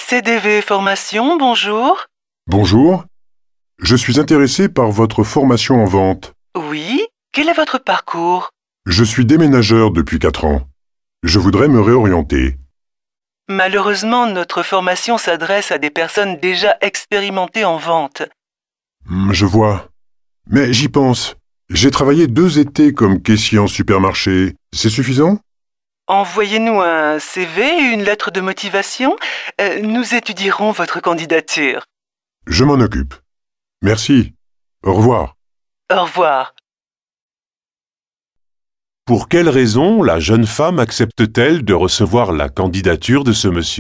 CDV Formation, bonjour. Bonjour. Je suis intéressé par votre formation en vente. Oui, quel est votre parcours? Je suis déménageur depuis 4 ans. Je voudrais me réorienter. Malheureusement, notre formation s'adresse à des personnes déjà expérimentées en vente. Je vois. Mais j'y pense. J'ai travaillé 2 étés comme caissier en supermarché. C'est suffisant? Envoyez-nous un CV et une lettre de motivation. Nous étudierons votre candidature. Je m'en occupe. Merci. Au revoir. Au revoir. Pour quelle raison la jeune femme accepte-t-elle de recevoir la candidature de ce monsieur ?